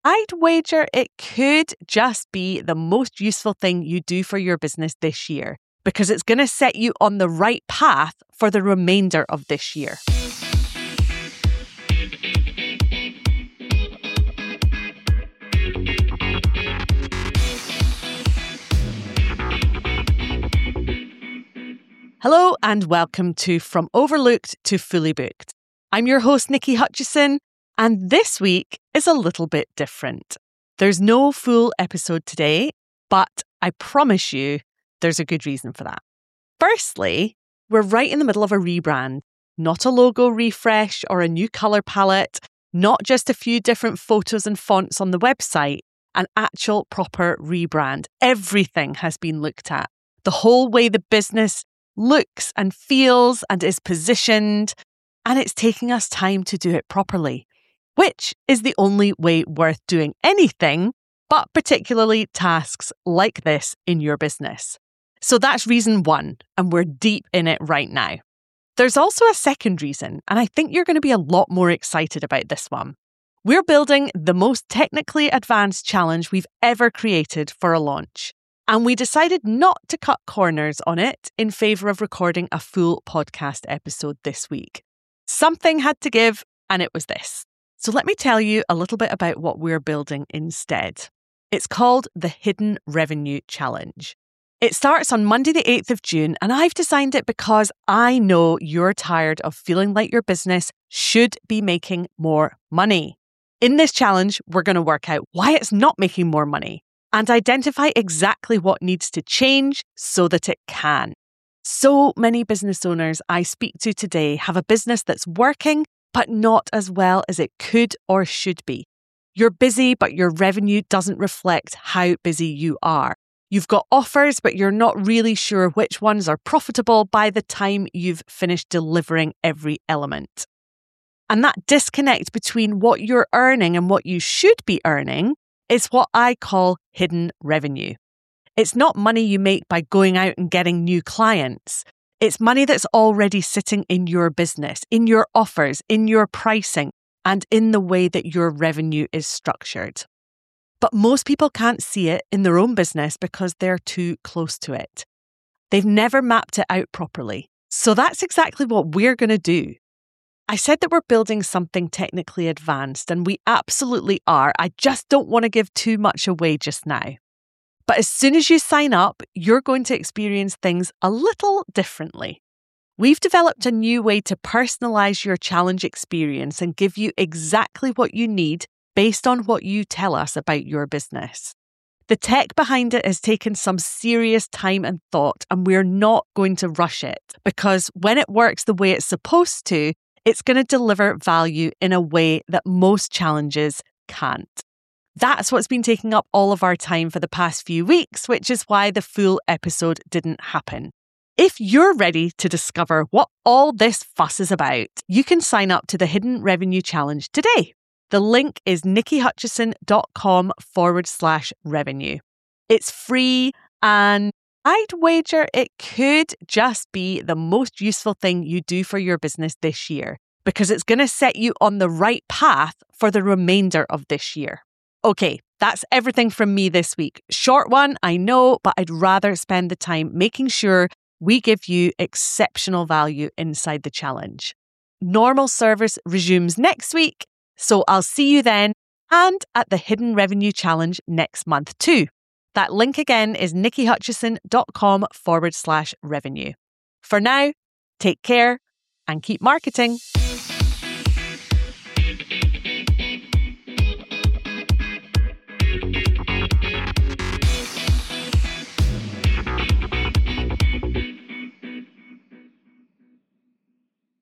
I'd wager it could just be the most useful thing you do for your business this year, because it's going to set you on the right path for the remainder of this year. Hello and welcome to From Overlooked to Fully Booked. I'm your host, Nikki Hutchison, and this week is a little bit different. There's no full episode today, but I promise you there's a good reason for that. Firstly, we're right in the middle of a rebrand, not a logo refresh or a new colour palette, not just a few different photos and fonts on the website, an actual proper rebrand. Everything has been looked at. The whole way the business looks and feels and is positioned, and it's taking us time to do it properly, which is the only way worth doing anything, but particularly tasks like this in your business. So that's reason one, and we're deep in it right now. There's also a second reason, and I think you're going to be a lot more excited about this one. We're building the most technically advanced challenge we've ever created for a launch. And we decided not to cut corners on it in favour of recording a full podcast episode this week. Something had to give, and it was this. So let me tell you a little bit about what we're building instead. It's called the Hidden Revenue Challenge. It starts on Monday the 8th of June, and I've designed it because I know you're tired of feeling like your business should be making more money. In this challenge, we're going to work out why it's not making more money and identify exactly what needs to change so that it can. So many business owners I speak to today have a business that's working, but not as well as it could or should be. You're busy, but your revenue doesn't reflect how busy you are. You've got offers, but you're not really sure which ones are profitable by the time you've finished delivering every element. And that disconnect between what you're earning and what you should be earning is what I call hidden revenue. It's not money you make by going out and getting new clients. It's money that's already sitting in your business, in your offers, in your pricing, and in the way that your revenue is structured. But most people can't see it in their own business because they're too close to it. They've never mapped it out properly. So that's exactly what we're going to do. I said that we're building something technically advanced, and we absolutely are. I just don't want to give too much away just now. But as soon as you sign up, you're going to experience things a little differently. We've developed a new way to personalize your challenge experience and give you exactly what you need based on what you tell us about your business. The tech behind it has taken some serious time and thought, and we're not going to rush it because when it works the way it's supposed to, it's going to deliver value in a way that most challenges can't. That's what's been taking up all of our time for the past few weeks, which is why the full episode didn't happen. If you're ready to discover what all this fuss is about, you can sign up to the Hidden Revenue Challenge today. The link is nikkihutchison.com/revenue. It's free, and I'd wager it could just be the most useful thing you do for your business this year, because it's going to set you on the right path for the remainder of this year. Okay, that's everything from me this week. Short one, I know, but I'd rather spend the time making sure we give you exceptional value inside the challenge. Normal service resumes next week, so I'll see you then and at the Hidden Revenue Challenge next month too. That link again is nikkihutchison.com/revenue. For now, take care and keep marketing.